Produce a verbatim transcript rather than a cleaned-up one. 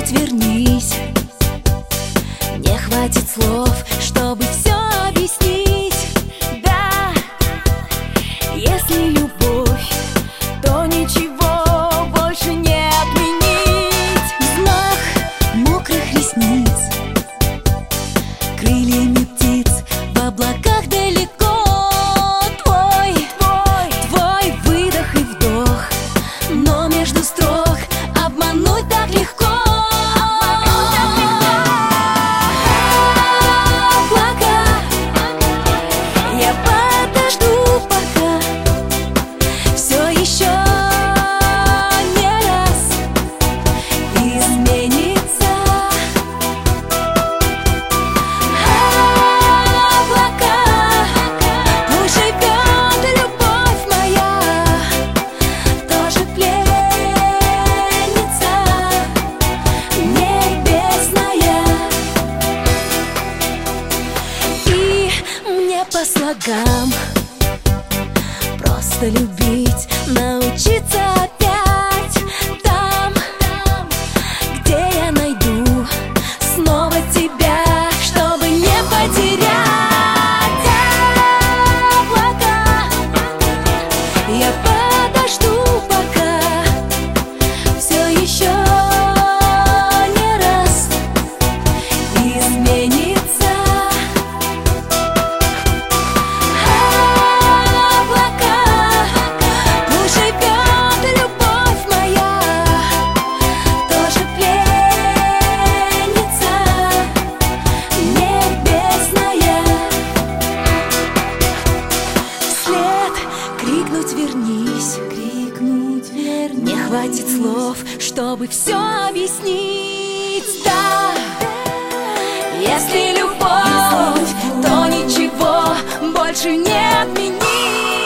крикнуть вернись. Не хватит слов, чтобы все объяснить. Да, если любовь, то ничего больше не отменить. Взмах мокрых ресниц, крыльями птиц в облаках далеко. Твой, твой, твой выдох и вдох, но между строк обмануть так легко. По слогам просто любить, научиться опять там, где я найду снова тебя, чтобы не потерять. Облака, я подожду, пока все еще не раз изменится. Крикнуть вернись, крикнуть вернись. Не хватит слов, чтобы все объяснить. Да, если любовь, то ничего больше не отменить.